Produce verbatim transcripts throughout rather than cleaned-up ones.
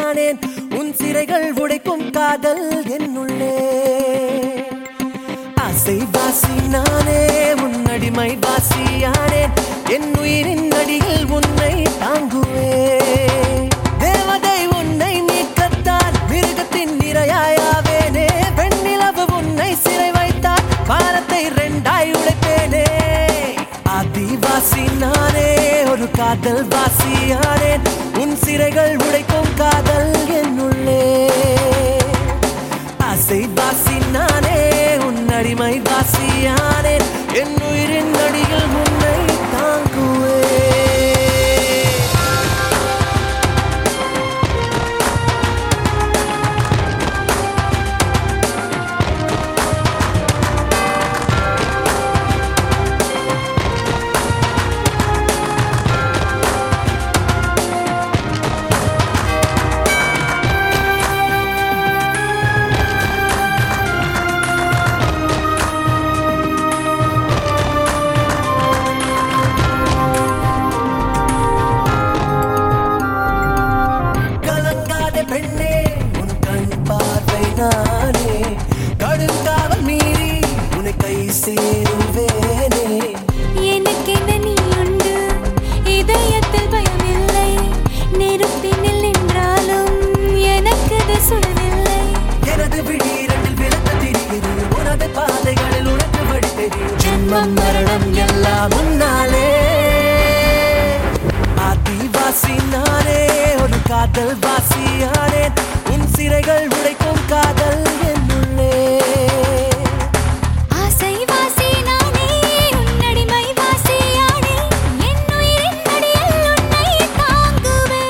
நானேன் உன் சிறைகள் உடைக்கும் காதல் என்னுள்ளே ஆசை வாசி நானே உன் அடிமை வாசியானேன் என் உயிரின் அடியில் உன்னை தாங்குவே தேவதை உன்னை மீட்கத்தான் மிருகத்தின் நிறையாயாவேனே பெண்ணிலவு உன்னை சிறை வைத்தால் பாரத்தை ரெண்டாய் உழைப்பேனே ஆதிவாசி நானே ஒரு காதல் வாசியானேன் உன் சிறைகள் உடைக்கும் காதல் என்னுள்ளே ஆசை வாசி நானே உன் அடிமை வாசியானேன் என் உயிரின் அடியில் உன்னை தாங்குவே கடுங்காவல் மீறி உன்னை கை சேருவேனே எனக்கு என்ன நீ உண்டு இதயத்தில் பயமில்லை நெருப்பினில் நின்றாலும் எனக்கு அது சுடவில்லை எனது விழீரண்டில் விளக்க தெரிகிறது உனது பாதைகளில் உனக்கு வழி தெரியும் ஜென்மம் மரணம் எல்லாம் முன்னாலே ஆதிவாசி நானே ஒரு காதல் வாசியானேன் உன் சிறைகள் உடைக்கும் காதல் என்னுள்ளே ஆசை வாசி நானே உன் அடிமை வாசியானேன் என் உயிரின் அடியில் உன்னை தாங்குவேன்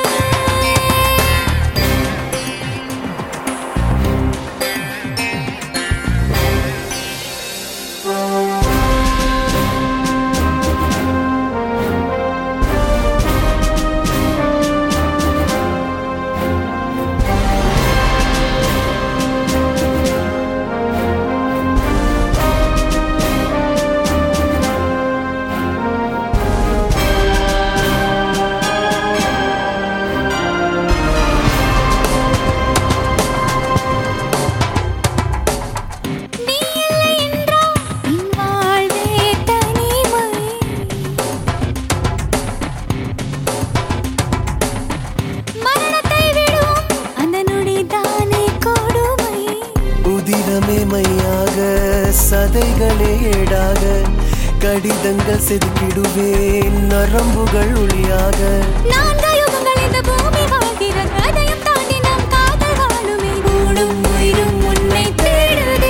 மையாக சதைகளே ஏடாக கடிதங்கள் செதுக்கிடுவேன் நரம்புகள் ஒளியாக நான்கு யுகங்கள் இந்த பூமி வாழ்கிறது அதையும் தாண்டி நம் காதல் வாழுமே ஊடும் உயிரும் உன்னை தேடுதே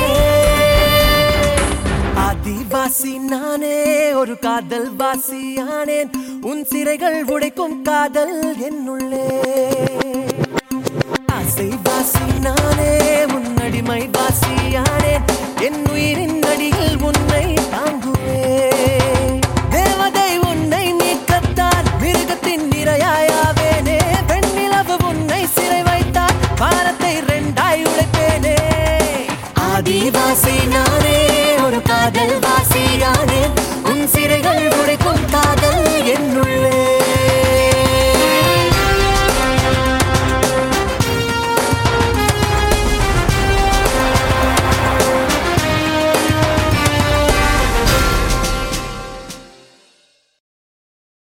ஆதிவாசி நானே ஒரு காதல் வாசியானேன் உன் சிறைகள் உடைக்கும் காதல் என்னுள்ளே ஆசை வாசி நானே உன் அடிமை வாசியானேன் என் உயிரின் அடியில் உன்னை தாங்குவே தேவதை உன்னை மீட்கத்தான் மிருகத்தின் நிறையாயாவேனே பெண்ணிலவு உன்னை சிறை வைத்தால் பாரத்தை ரெண்டாய் உழைப்பேனே ஆதிவாசி நானே ஒரு காதல் வாசியானேன் உன் சிறைகள்